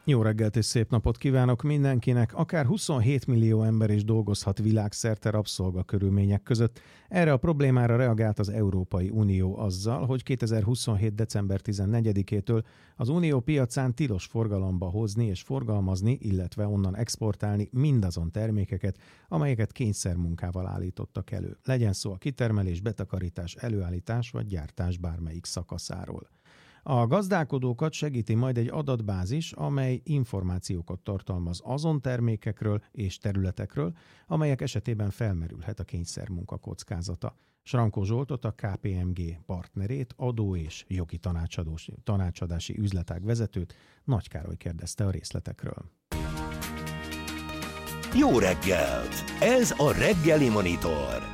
Jó reggelt és szép napot kívánok mindenkinek! Akár 27 millió ember is dolgozhat világszerte rabszolgakörülmények között. Erre a problémára reagált az Európai Unió azzal, hogy 2027. december 14-től az Unió piacán tilos forgalomba hozni és forgalmazni, illetve onnan exportálni mindazon termékeket, amelyeket kényszermunkával állítottak elő. Legyen szó a kitermelés, betakarítás, előállítás vagy gyártás bármelyik szakaszáról. A gazdálkodókat segíti majd egy adatbázis, amely információkat tartalmaz azon termékekről és területekről, amelyek esetében felmerülhet a kényszermunka kockázata. Srankó Zsoltot, a KPMG partnerét, adó és jogi tanácsadási üzletág vezetőt, Nagy Károly kérdezte a részletekről. Jó reggelt! Ez a Reggeli Monitor.